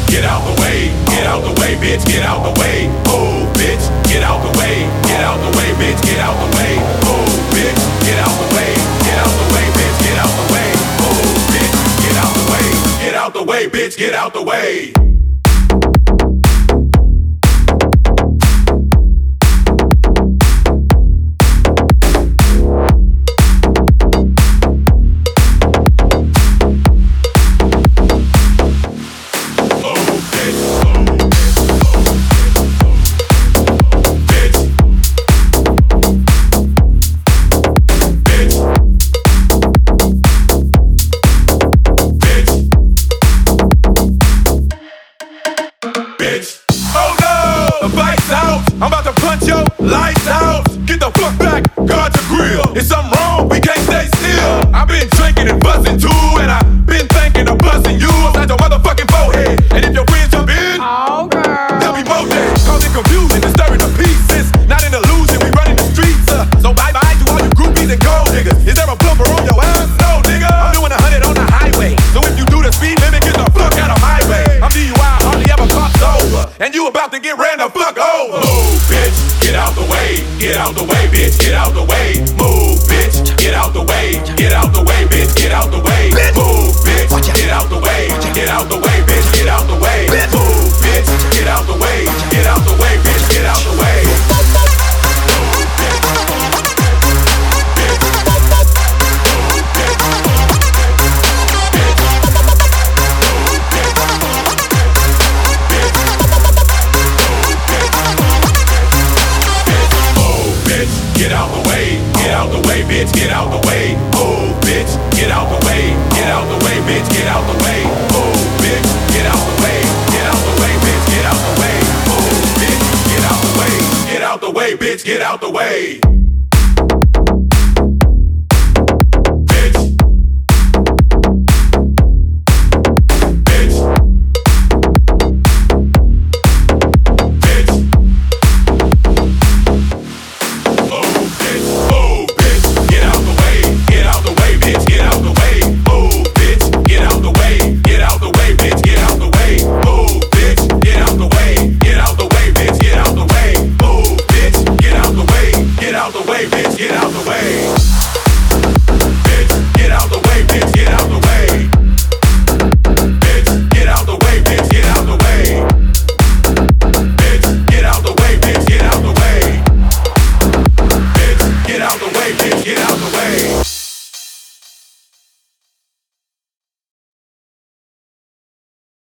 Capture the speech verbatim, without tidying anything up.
get out the way, get out the way, bitch, get out the way. Move, bitch, get out the way, get out the way, bitch, get out the way. Move, bitch, get out the way, get out the way, bitch, get out the way. Move, bitch, get out the way, get out the way, bitch, get out the way. I'm about to punch your lights out. Get the fuck back, guard your grill. If something wrong, we can't stay still. I've been drinking and buzzing too, and I've been thinking of buzzing you upside your motherfucking forehead. And if your friends jump in, oh girl, they'll be more dead. Causing confusion, disturbing the pieces. Not an illusion, we running the streets. Uh, so bye bye to all you groupies and gold diggers. Is there a plumber on your ass? No, nigga. I'm doing a hundred on the highway. So if you do the speed limit, get the fuck out of my way. I'm D U I, hardly ever crossed over, and you about to get ran the fuck over. Move, bitch, get out the way, get out the way, bitch, get out the way. Move, bitch, get out the way, get out the way, bitch, get out the way. Move, bitch, get out the way, get out the way, bitch, get out the way. Move, bitch, get out the way, get out the way, bitch, get out the way. Get out the way, get out the way, bitch, get out the way. Move, bitch, get out the way, get out the way, bitch, get out the way. Move, bitch, get out the way, get out the way, bitch, get out the way. Move, bitch, get out the way, get out the way, bitch, get out the way.